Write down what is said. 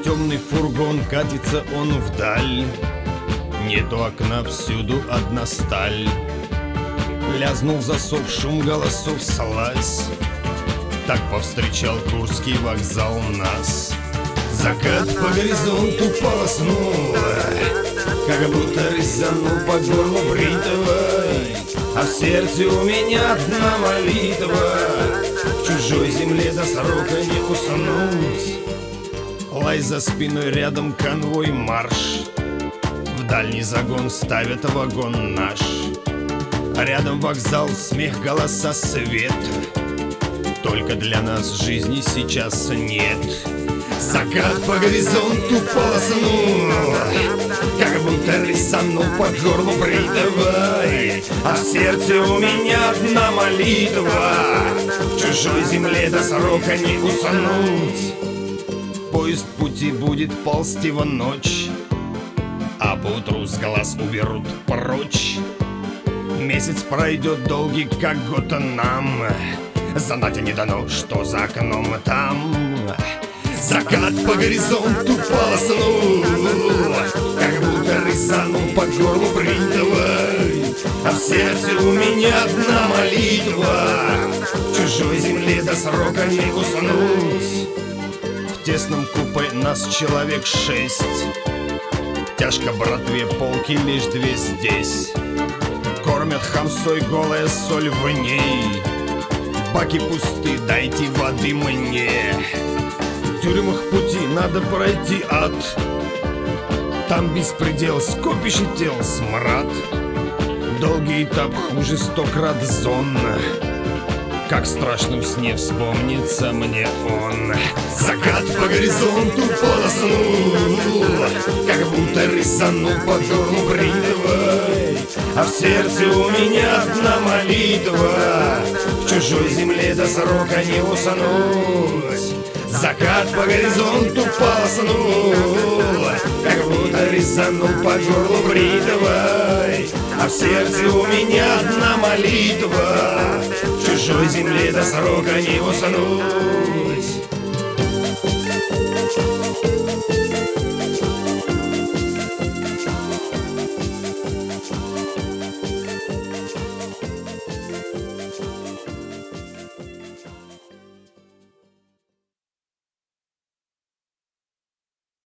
темный фургон, катится он вдаль. Нету окна, всюду одна сталь. Лязнул засов, шум голосов слазь. Так повстречал Курский вокзал нас. Закат по горизонту полоснул, как будто резанул по горлу бритвой. А в сердце у меня одна молитва: в чужой земле до срока не уснуть. Лай за спиной, рядом конвой марш. В дальний загон ставят вагон наш. А рядом вокзал, смех, голоса, свет. Только для нас жизни сейчас нет. Закат по горизонту полоснул, как будто резанул по горлу бритвой. А в сердце у меня одна молитва: в чужой земле до срока не уснуть. Поезд пути будет ползти в ночь, а поутру с глаз уберут прочь. Месяц пройдет долгий, как год нам. Знать не дано, что за окном там. Закат по горизонту полоснул, как будто резанул по горлу бритвой. А в сердце у меня одна молитва: в чужой земле до срока не уснуть. В тесном купе нас человек 6. Тяжко братве, полки лишь 2 здесь. Кормят хамсой, голая соль в ней. Баки пусты, дайте воды мне. В тюрьмах пути надо пройти ад. Там беспредел, скопище тел, смрад. Долгий этап хуже 100 крат зон. Как в страшном сне вспомнится мне он. Закат по горизонту полоснул, как будто резанул по горлу бритвой. А в сердце у меня одна молитва: в чужой земле до срока не уснуть. Закат по горизонту полоснул, как будто резанул по горлу бритвой. А в сердце у меня одна молитва: в чужой земле до срока не уснуть.